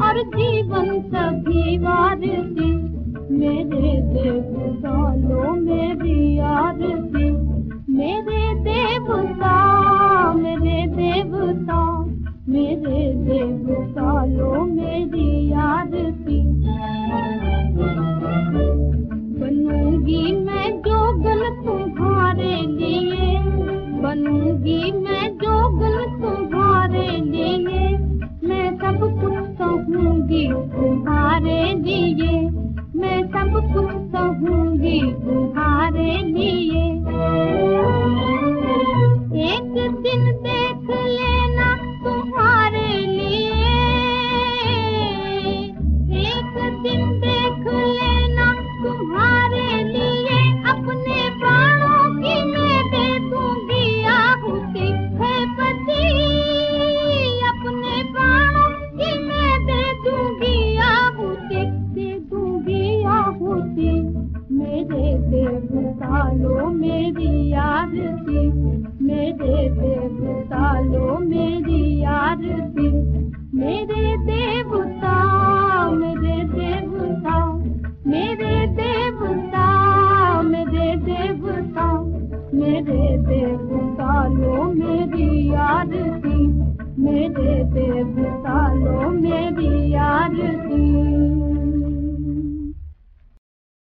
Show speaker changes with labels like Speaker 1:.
Speaker 1: और जीवन सभी वारसी, मेरे देवता लो मेरी आरती, मेरे देवता, मेरे देवता, मेरे देवता लो मेरी आरती। बनूंगी मैं जोगन तुम्हारे लिए, बनूंगी मैं जोगन तुम्हारे लिए, मैं सब कुछ सहूंगी तुम्हारे लिए, मैं सब कुछ सहूंगी तुम्हारे लिए। एक दिन देख लेना तुम्हारे लिए, एक दिन देख लेना तुम्हारे लिए, अपने प्राणों की मैं दे दूंगी आहुति, है पति अपने प्राणों की मैं दे दूंगी आहुति, दे दूंगी आहुति। मेरे देवता लो मेरी आरती, मेरे देवता लो मेरी आरती, मेरे देवता, मेरे देवता, मेरे देवता, मेरे देवता, मेरे देवता लो मेरी आरती, मेरे देवता लो मेरी